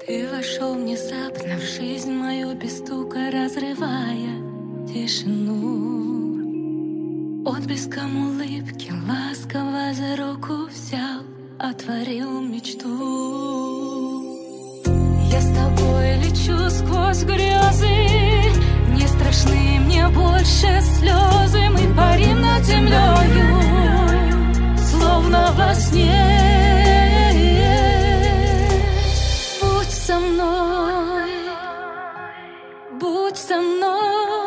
Ты вошел внезапно в жизнь мою, без стука разрывая тишину. Отблеском улыбки ласково за руку взял, отворил мечту. Я с тобой лечу сквозь грезы, не страшны мне больше слезы. Мы парим над землею, словно во сне. Будь со мной, будь со мной.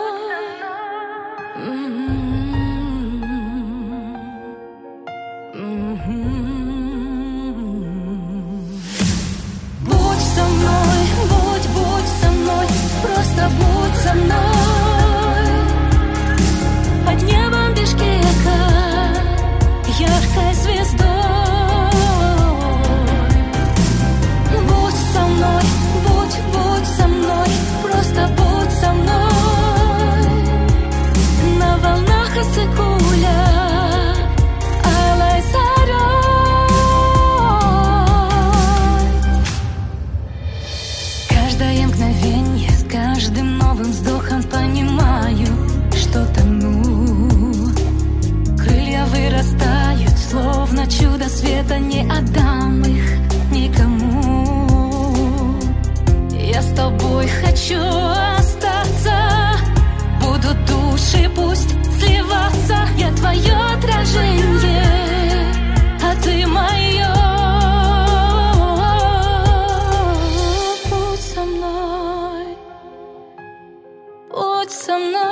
Будь со мной, будь со мной, просто будь со мной. Под небом Бишкека, яркой звездой. Будь со мной, будь со мной, просто будь со мной. На волнах Иссык-Куля, алой зарей. Каждое мгновенье, с каждым новым вздохом понимаю, что тону. Крылья вырастают, словно чудо света, не отдам их никому. Я с тобой хочу остаться, будут души пусть сливаться. Я твое отражение, а ты мое. Будь со мной, будь со мной.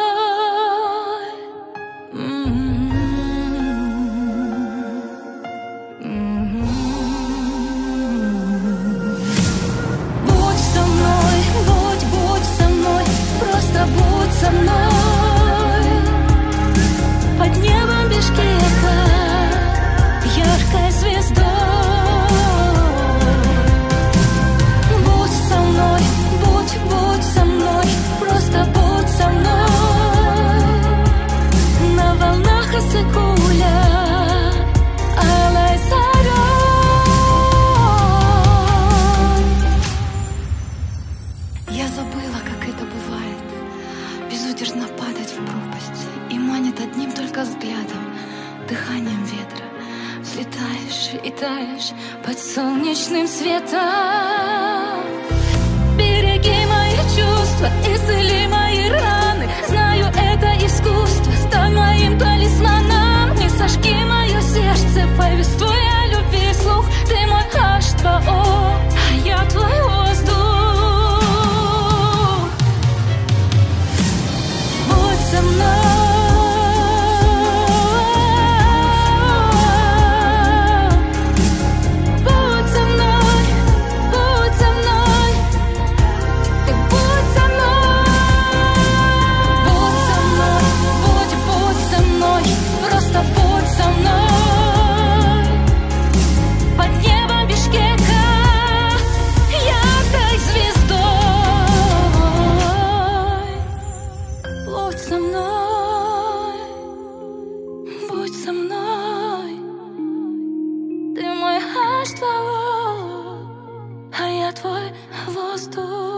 Будь со мной, будь со мной, просто будь со мной. Под небом Бишкека, яркой звездой. Будь со мной, будь со мной, просто будь со мной. На волнах Иссык-Куля, алой зарей. Я забыла, как это бывает, безудержно падать в пропасть, и манит одним только взглядом, дыханием ветра. Взлетаешь и таешь под солнечным светом. Береги мои чувства, исцели мои раны. Знаю, это искусство, стань моим талисманом. Не сожги мое сердце, повествуй о любви вслух. Ты мой H2O, а я твой воздух. Будь со мной, будь со мной, будь со мной, и будь со мной. Будь со мной, будь со мной, просто будь со мной. Под небом Бишкека, яркой звездой. Будь со мной, будь со мной. Ты мой H2O, а я твой воздух.